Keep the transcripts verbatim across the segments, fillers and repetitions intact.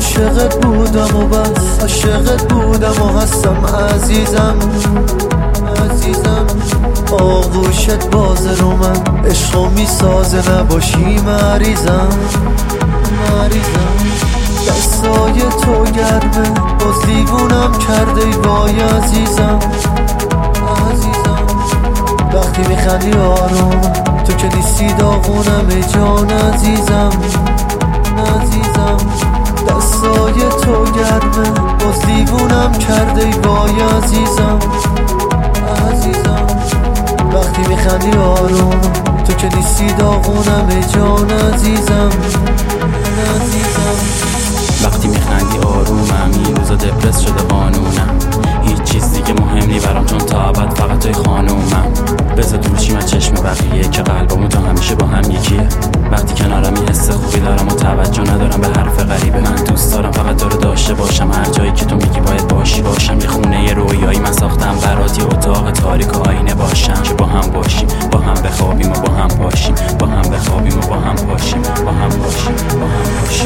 عاشقت بودم و بس، عاشقت بودم و هستم عزیزم عزیزم. آغوشت باز رو من عشقو میسازه، نباشی مریضم مریضم. دستای تو گرمه باز دیوونم کرده ای وای عزیزم عزیزم. وقتی میخندی آروم تو که نیستی داغونم ای جان عزیزم عزیزم. دستای تو گرمه باز دیوونم کرده ای وای عزیزم عزیزم. وقتی میخندی آروم تو که نیستی داغونم ای جان عزیزم عزیزم. وقتی میخندی آرومم، این روزا دپرس شده قانونم. هیچ چیز دیگه مهم نی برام، چون تا ابد فقط توی خانومم. بذار دور چیم از چشم بقیه که قلبمون تا همیشه با هم یکیه. وقتی کنارم این حس خوبی دارم و توجه ندارم به حرف غریبه. من دوست دارم فقط تو رو داشته باشم، هر جایی که تو میگی باید باشی باشم. یه خونه یه رویایی من ساختم برات، یه اتاق تاریک و آینه باشم که با هم باشیم، با هم بخوابیم و با هم باشیم، با هم بخوابیم و با هم باشیم، با هم باشیم، با هم باشیم.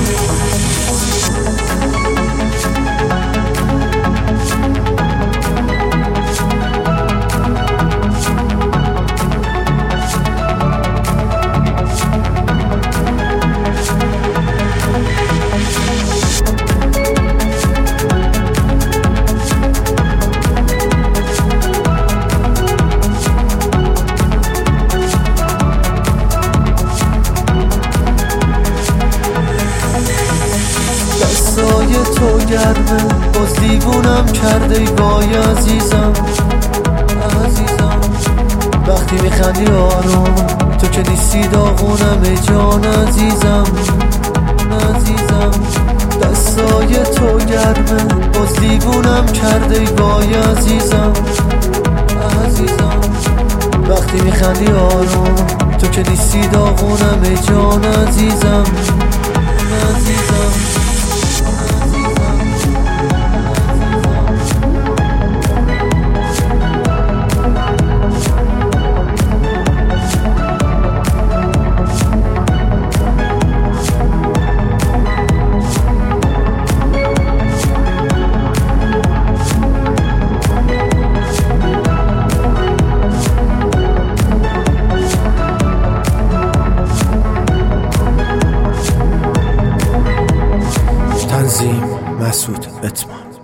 دستای تو گرمه باز دیوونم کرده ای وای عزیزم عزیزم. وقتی میخندی آروم تو که نیستی داغونم ای جان عزیزم عزیزم. دستای تو گرمه باز دیوونم کرده ای وای عزیزم عزیزم. وقتی میخندی آروم تو که نیستی داغونم ای جان عزیزم عزیزم. تنظیم مسعود اتمام.